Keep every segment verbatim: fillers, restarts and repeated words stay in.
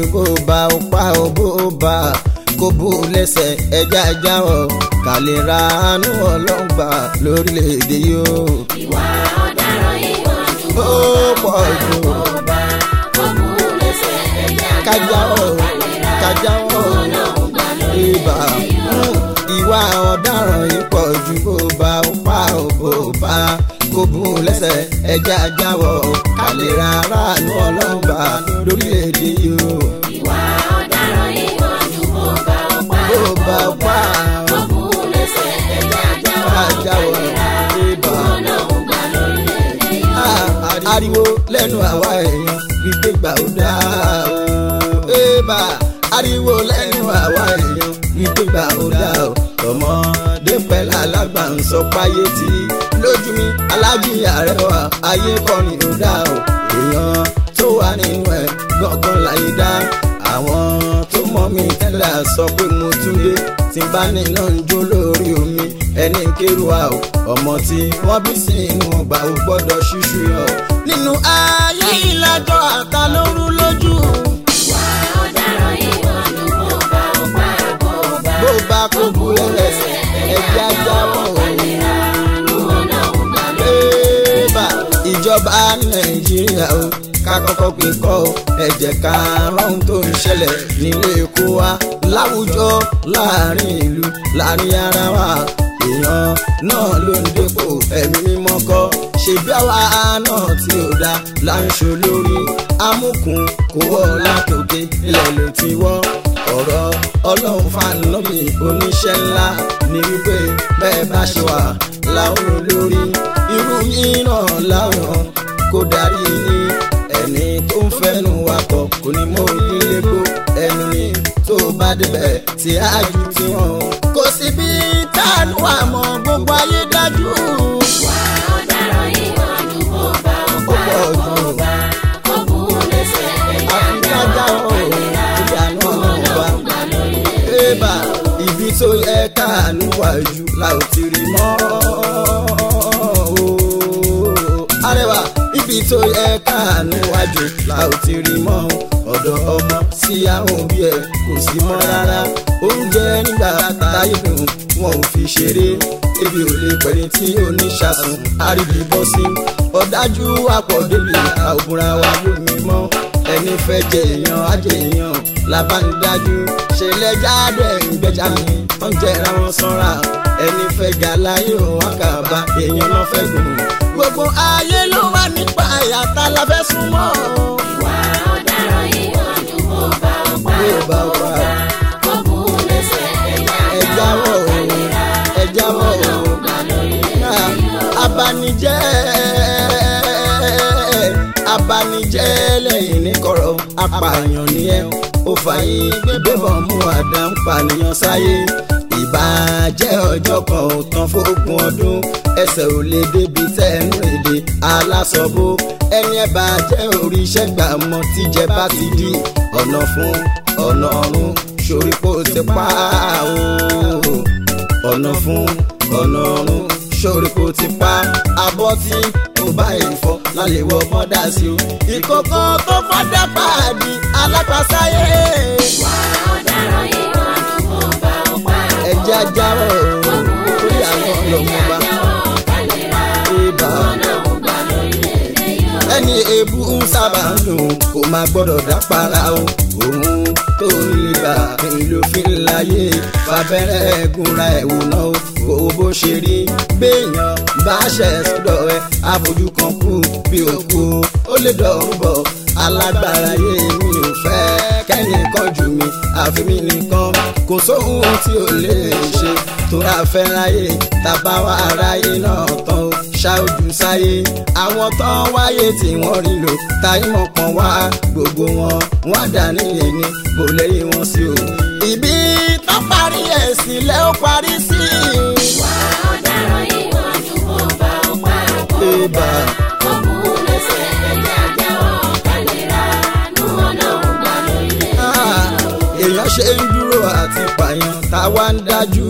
bó bá ó pa ó bó bá kó bú lẹ́sẹ̀ ẹja jáwọ́ ká lè ra àánú Ọlọ́run gbà lórílẹ̀‐èdè yìí o. ìwà ọ̀daràn yìí wọ́n ju ó pọ̀ jù bó bá kó bú lẹ́sẹ̀ ẹja ká jáwọ́ ká jáwọ́ Ọlọ́run gbà lórílẹ̀‐èdè yìí o. ìwà ọ̀daràn yìí pọ̀ jù bó bá ó pa ó bó bá kó bú lẹ́sẹ̀ ẹja jáwọ́ ká lè ra àánú Ọlọ́run gbà lórílẹ̀‐èdè yìí o. ìwà ọ̀daràn yìí wọ́n ju bó bá ó pa bó bá ó pa kó bú lẹ́sẹ̀ ẹja ká jáwọ́ ìbá. Ọlọ́run gbà lórílẹ̀‐èdè yìí o. ariwo lẹ́nu àwa èèyàn wípé gbà ó dáa o. ébà ariwo lẹ́nu àwa èèyàn wípé gbà ó dáa o. ọmọdé pẹ̀lú alágbà ń sọ páyé tí lójú mi Aláàjì Arẹwà ayé kọrin ó dáa o. èèyàn tó wà nínú ẹ̀ gbọ̀ngàn láyé dá. àwọn tó mọ̀ mí tẹ́lẹ̀ sọ pé mo tún dé tí bá nínú ń jó lórí omi ẹni kéru wa o. ọmọ tí wọ́n bí sí inú ọgbà ò gbọ́dọ̀ ṣíṣú yọ. nínú ayé ìlàjọ àtàlóru lójú. ìwà ọ̀daràn yìí wọ́n ju bó bá ó pa bó bá bó bá kó bu ẹlẹ́sẹ̀ ẹ̀jẹ̀ ajáwọ̀ bébà ìjọba Nàìjíríà o ká kọ́kọ́ pé kọ́ ọ ẹ jẹ́ ká rọ́hún tó ń ṣẹlẹ̀ nílé Èkó wa láwùjọ láàrin ìlú láàrin ara wa èèyàn náà ló ń dépò ẹ̀mí mímọ́ kọ́ ṣèbí àwa náà tí ò dá là ń ṣe lórí amúkùn kò wọ́ látòkè ilẹ̀ ló ti wọ́ ọ̀rọ̀ Ọlọ́run fàánọ́bì oníṣẹ́ ńlá ní wípé bẹ́ẹ̀ bá ṣe wà láwọn olórí irú yín náà láwọn kó darí yín ẹni tó ń fẹ́nu wakọ̀ kò ní mọ onílé gbó ẹnu ni tó bá débẹ̀ tí a jù tí wọ́n kò sí bí táànù àmọ́ gbogbo ayé dájú. ìwà ọ̀daràn yìí wọ́n ju bó bá ó pa bó bá kó bú lẹ́sẹ̀ ẹja jáwọ́ ìdáná ọba ébà ibi tó yẹ káànù wájú la ò ti rí mọ́ Arẹwà ibi tó yẹ káànù wájú la ò ti rí mọ́ ọ̀dọ̀ ọmọ sí àwọn òbí ẹ̀ kò sí mọ́ rárá oúnjẹ nígbà táyé dùn wọn ò fi ṣeré ebi ò lè pẹ̀lú tí oníṣàsùn àríbí bọ́ sí ọ̀dájú àpọ̀débì àwòrán wa lómi mọ́ ẹni fẹ́ jẹ èèyàn ajẹ èèyàn làbánidájú ṣẹlẹ̀ jáde ìgbẹ́jà mi tó ń jẹra wọn sanra ẹni fẹ́ ga láyé òun àkàbà èèyàn náà fẹ́ gùn gbogbo ayé ló wà nípa àyàtà la fẹ́ súnmọ́. ìwà ọ̀daràn yìí wọ́n ju bó bá ó pa bó bá kó bú lẹ́sẹ̀ ẹja jáwọ́ ẹja wọ̀ Ọlọ́run gbà lórílẹ̀‐èdè yìí o. abanijẹ́ abanijẹ́ lẹ́yìn ní kọ̀rọ̀ apààyàn ni ẹ ó fààyè gbébọn mú àdá ń pànìyàn sáyé ìbàjẹ́ ọjọ́ kan ò tán fógún ọdún ẹsẹ̀ ò lè débi tẹ́nu èdè alásọ̀bó ẹni ẹ bá jẹ́ oríṣẹ́ gbà mọ́ tíjẹ bá ti di ọ̀nà fún ọ̀nà ọ̀run sórí kó ti pa o ọ̀nà fún ọ̀nà ọ̀run sórí kó ti pa abọ́ tí kò bá ìfọ́ lálẹ́ wọ mọ́dà sí o ìkókó tó fọ́dà pàdé alápàsáyé. ìwà ọ̀daràn yìí wọ́n ju bó bá ó pa ẹja jáwọ́ orí àwọn ọlọ́mọba ibà Ọlọ́run gbà lórílẹ̀‐èdè yìí o. ẹni èébú ń sábà ń dùn kó máa gbọ́dọ̀ dápara o òun tó lè gbà ló fi ń láyé fàbẹ́rẹ́ gúnra ẹ̀wò náà o kò bó ṣe rí béèyàn bá ṣẹ̀ sọ́dọ̀ ẹ àfojú kan kú bí òkú ó lè dọ̀rùn bọ̀ alágbára yé mi ò fẹ́ kẹ́nìkan jù mí àfi mi nìkan kò sóhun tí ò lè ṣe tóra fẹ́ ráyè tàbá wà ráyè náà tán o ṣáájú sáyé àwọn tán wáyé tí wọ́n rí lò táyé mọ̀ kan wá gbogbo wọn wọ́n dà nílé ní kò lẹ́yìn wọn sí o. ibi tó parí ẹ̀ sílẹ̀ ó parí sí. ìwà ọ̀daràn yìí wọ́n ju bó bá ó pa bó bá kó bú lẹ́sẹ̀ ẹja jáwọ́ kálíra nú Ọlọ́run gbà lórílẹ̀‐èdè yìí o. èèyàn ṣe ń dúró àti pààyàn táwa ń dájú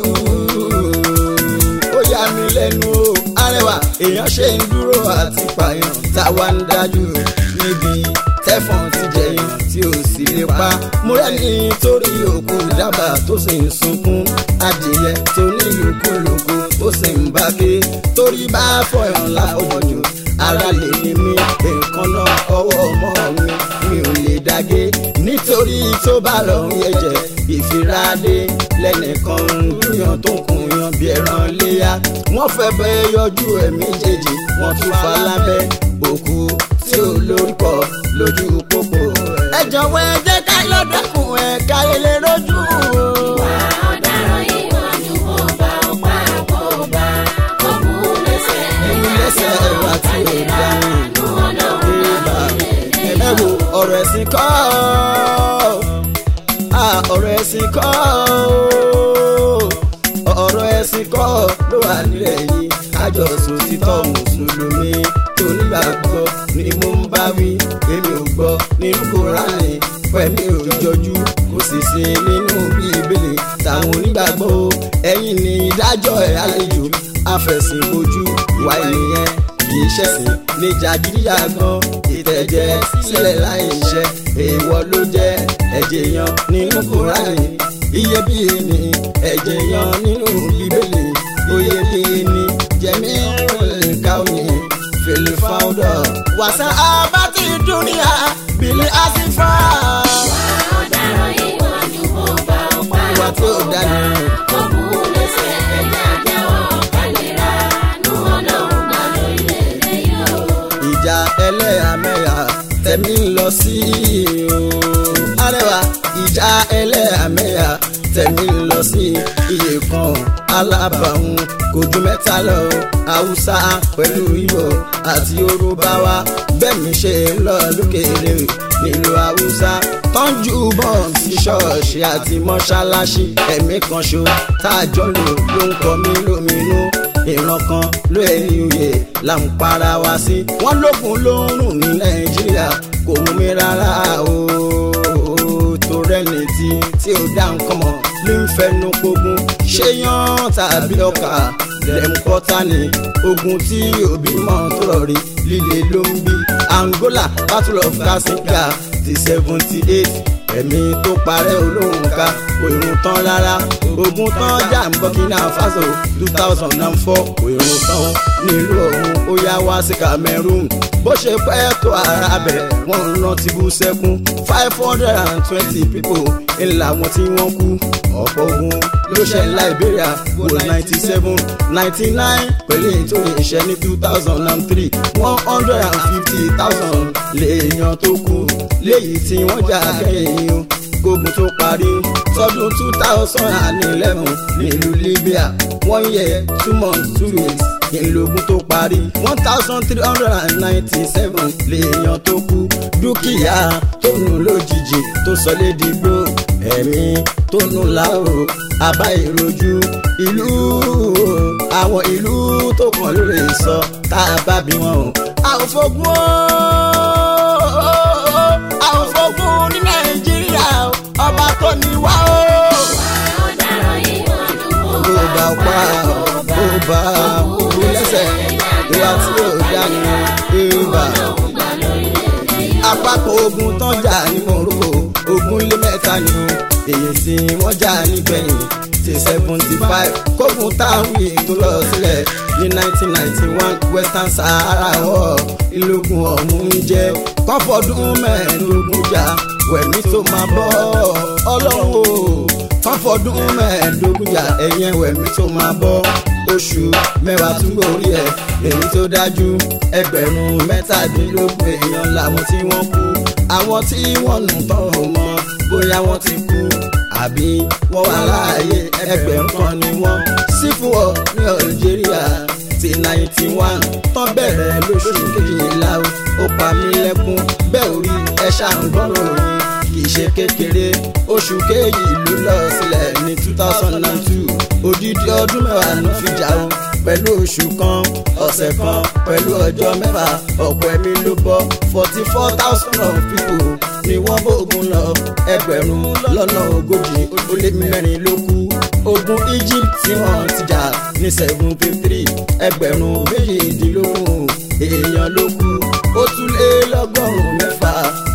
ó yà mí lẹ́nu o Arẹwà èèyàn ṣe ń dúró àti pààyàn táwa ń dájú níbi tẹ́fọ̀n ti jẹyàn tí ó sì lè pa. mo rẹ́ni torí òkú dábàá tó sì ń sunkún, adìyẹ tó ní lókòlókò tó sì ń bá ké. torí bá fọyàn láfọ̀jù ara lè ní mí, nǹkan náà ọwọ́ ọmọ mi mi ò lè dàgé. nítorí tó bá lọ ń yẹ̀jẹ̀ ìfiradé lẹ́nìkan ń gúnyàn tó kùn yan bí ẹran léyà. wọ́n fẹ́ bẹ́ yọjú ẹ̀mí jèjì wọ́n tún fa lábẹ́ òkú tí ò lórúkọ lójú pópó. ẹ jọ̀wọ́ ẹ jẹ́ ká lọ́dọ̀kùn ẹ̀ ká ilé rojú. ìwà ọ̀daràn yìí wọ́n ju kó bá ó pa kó bá kó mú lẹ́sẹ̀ mú lẹ́sẹ̀ wá tí ò dání. ẹ wo ọ̀rọ̀ ẹ̀sìn kọ́ ọ̀rọ̀ ẹ̀sìn kọ́ ọ̀rọ̀ ẹ̀sìn kọ́ ló wà nílẹ̀ yìí. àjọsùn títọ́ mùsùlùmí tó nígbàgbọ́ ni mo ń bá wí. èmi ò gbọ́ nínú Kùránì pẹ̀lú òjòjú kò sì sí nínú Bíbélì táwọn onígbàgbọ́. ẹ̀yin ni ìdájọ́ ẹ̀ àlejò afẹ̀sìnbojú ìwà ènìyàn kì í ṣẹ̀sìn ní jàgídíjàgan. ìtẹ̀jẹ̀ sílẹ̀ láì ṣe èèwọ̀ ló jẹ́. ẹ̀jẹ̀ yan nínú Kùránì iyebíye ni ẹ̀jẹ̀ yan nínú Bíbélì oyebíye ni. jẹ̀mí nǹkan òní fèlè fáwọ́dọ̀ wàsá abátí dúníà bìlì àsìfà. ìwà ọ̀daràn yìí wọ́n ju kó bá ó pa ìwà tí ó dání. kó mú lẹ́sẹ̀ ẹ̀yà jẹ́wọ́ kálíra nù ọlọ́run gbà lórílẹ̀‐èdè yìí o. ìjà ẹlẹ́yàmẹ̀yà tẹ̀mí ń lọ sí o. arẹwà ìjà ẹlẹ́yàmẹ̀yà tẹ̀mí ń lọ sí iye kan alábàáhùn kò ju mẹ́ta lọ. haúsá pẹ̀lú ìgbò àti yorùbá wa bẹ́ẹ̀ mi ṣe ń lọ lókèèrè nílùú haúsá. tọ́jú bọ́ọ̀n sí ṣọ́ọ̀ṣì àti mọ́ṣáláṣí ẹ̀mí kan ṣo tá a jọ lò ló ń kọ mí lóminú. ìran kan ló ẹni oyè là ń para wa sí. wọ́n lókun ló ń rùn ní nàìjíríà kò mú mi rárá o. tó rẹ́ni tí tí ó dá nǹkan mọ̀ ló ń fẹnu pogun. ṣé yan tàbí ọkà lẹ́mú pọ́tà ní ogun tí òbí mọ̀ tó rọ̀ rí líle ló ń bí. Angola battle of Kasika ti seventy eight ẹ̀mí tó parẹ́ olóhùn ká kò irun tán rárá. ogun tán jà ń Burkina Faso two thousand and four kò irun tán nílùú ọ̀hún ó yá wá sí Cameroon. bó ṣe pẹ́ tó ara bẹ̀ wọ́n ń rántí bú sẹ́kún. five hundred and twenty people ńlá wọn tí wọ́n kú. ọ̀pọ̀ ogun ló ṣe Liberia wo ninety seven ninety nine pẹ̀lú ètò ìṣẹ́ ní two thousand and three one hundred and fifty thousand lèèyàn tó kú léyìí tí wọ́n jà kẹ́yìn o. gbógun tó parí sọdún two thousand and eleven nílùú Libya one year two months two weeks ìlógún tó parí one thousand three hundred and ninety seven lèèyàn tó kú. dúkìá tó nù lójijì tó sọ lédìgbò ẹ̀mí tó nù láòrò àbá ìrojú. ìlú àwọn ìlú tó kàn lórí sọ tá a bá bí wọn o. àwọn fogun o àwọn fogun ní Nàìjíríà ọba tó ní wá o. ìwà ọ̀daràn yìí wọ́n ju kó ó bá bá ó pa ó bá ó lẹ́sẹ̀ ìwà tí ó dání ìwà. gbà lórílẹ̀‐èdè yìí o. àpapọ̀ ogun tán jà ní Morocco ogun lé mẹ́ta ni èyí tí wọ́n jà nígbẹ̀yìn ti seventy five kógun táwí tó lọ sílẹ̀ ní nineteen ninety one Western Sahara war ìlógun ọ̀hún ń jẹ́ kọ́fọ́dún mẹ́ẹ̀ẹ́dógún jà wẹ̀mí tó máa bọ́ ọlọ́run o. kọ́fọ́dún mẹ́ẹ̀ẹ́dógún jà ẹ̀yẹn wẹ̀mí tó máa bọ́ oṣù mẹ́wàá tún gorí ẹ̀ èyí tó dájú ẹgbẹ̀rún mẹ́tàdínlógún èèyàn làwọn tí wọ́n kú. àwọn tí wọ́n nù tán ò mọ̀ bóyá wọ́n ti kú àbí wọ́n wà láàyè ẹgbẹ̀rún kan ni wọ́n. sífù ọ̀ ní Algeria ti ninety one tán bẹ̀rẹ̀ lóṣù kejìlá ó pa mí lẹ́kún bẹ́ẹ̀ orí ẹ̀ ṣàǹgbọ́rọ̀ yìí kì í ṣe kékeré. oṣù kejì ló lọ sílẹ̀ ní two thousand and two odidi ọdún mẹ́wàá ló fi jà ó pẹ̀lú oṣù kan ọ̀sẹ̀ kan pẹ̀lú ọjọ́ mẹ́fà ọ̀pọ̀ ẹ̀mí ló bọ́ forty four thousand of people ni wọ́n bógun lọ ẹgbẹ̀rún lọ́nà ogójì ó lé mẹ́rin ló kú. ogun Egypt tí wọ́n ti jà ní seventy three ẹgbẹ̀rún méjìdínlógún èèyàn ló kú. ó tún lé lọ́gọ́rùn-ún mẹ́fà kò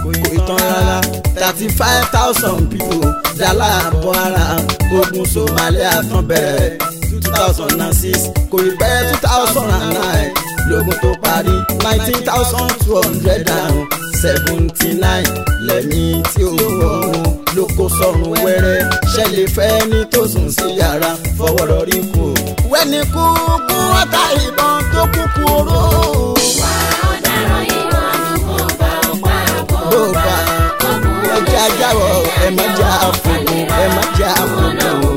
tán rárá thirty five thousand people dálà bọ́ ara ogun Somalia tán bẹ̀rẹ̀ two thousand six kò ì pẹ́ two thousand nine lógun tó parí nineteen thousand two hundred seventy nine lẹ́mí tí ó wọ̀run ló kó sọ̀run wẹ́rẹ́ ṣẹlẹ̀ fẹ́ ní tó sùn sí yàrá fọwọ́rọ́ rí kù wẹ́ni kú kú ọ̀tá ìbọn tó kúkú oró. wà ọ̀daràn ìwà àdúgbò bá ọ̀pá bó bá ẹ jẹ́ ajáwọ̀ ẹ má jẹ́ àfọ̀gùn ẹ má jẹ́ àfọ̀gùn.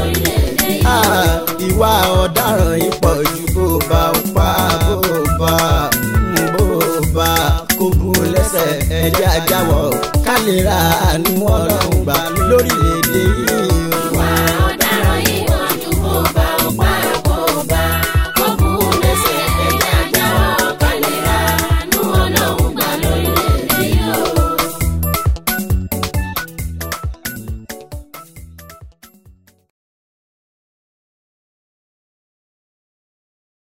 ìwà ọ̀daràn yìí pọ̀ ju bó bá ọ̀pá bó bá bó bá kó bú lẹ́sẹ̀ ẹ jẹ́ ajáwọ̀ ká lè ra àánú Ọlọ́run gbà lórílẹ̀‐èdè yìí.